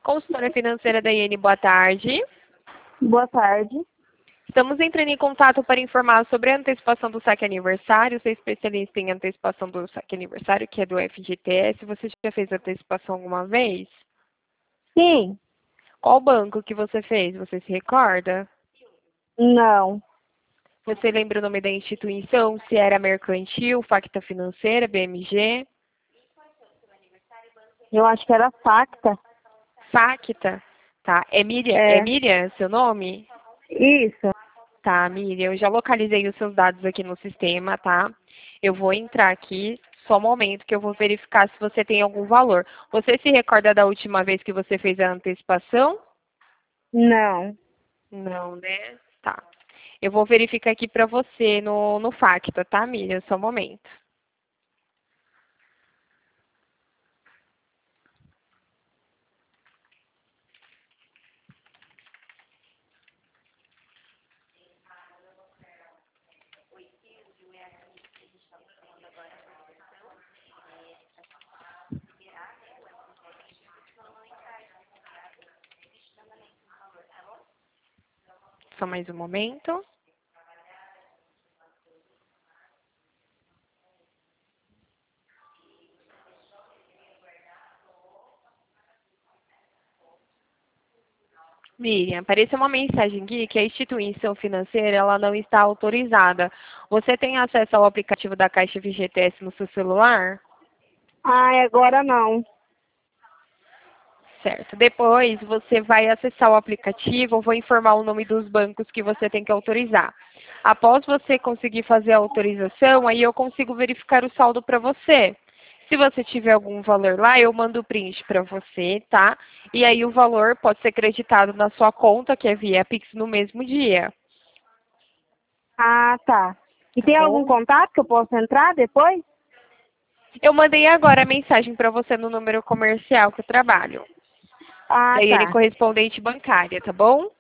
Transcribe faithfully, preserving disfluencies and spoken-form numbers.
Consultora financeira da Iene, boa tarde. Boa tarde. Estamos entrando em contato para informar sobre a antecipação do saque aniversário. Você é especialista em antecipação do saque aniversário, que é do F G T S. Você já fez antecipação alguma vez? Sim. Qual banco que você fez? Você se recorda? Não. Você lembra o nome da instituição? Se era mercantil, Facta Financeira, B M G? Eu acho que era Facta. Facta? Tá. É Miriam, É. é Miriam seu nome? Isso. Tá, Miriam, eu já localizei os seus dados aqui no sistema, tá? Eu vou entrar aqui, só um momento que eu vou verificar se você tem algum valor. Você se recorda da última vez que você fez a antecipação? Não. Não, né? Tá. Eu vou verificar aqui para você no, no Facta, tá, Miriam? Só um momento. Só mais um momento. Miriam, apareceu uma mensagem aqui que a instituição financeira ela não está autorizada. Você tem acesso ao aplicativo da Caixa F G T S no seu celular? Ai, agora não. Certo. Depois você vai acessar o aplicativo, eu vou informar o nome dos bancos que você tem que autorizar. Após você conseguir fazer a autorização, aí eu consigo verificar o saldo para você. Se você tiver algum valor lá, eu mando o print para você, tá? E aí o valor pode ser creditado na sua conta, que é via Pix, no mesmo dia. Ah, tá. E Tá tem algum bom? contato que eu possa entrar depois? Eu mandei agora a mensagem para você no número comercial que eu trabalho. Ah, Da Iene tá. Correspondente Bancária, tá bom?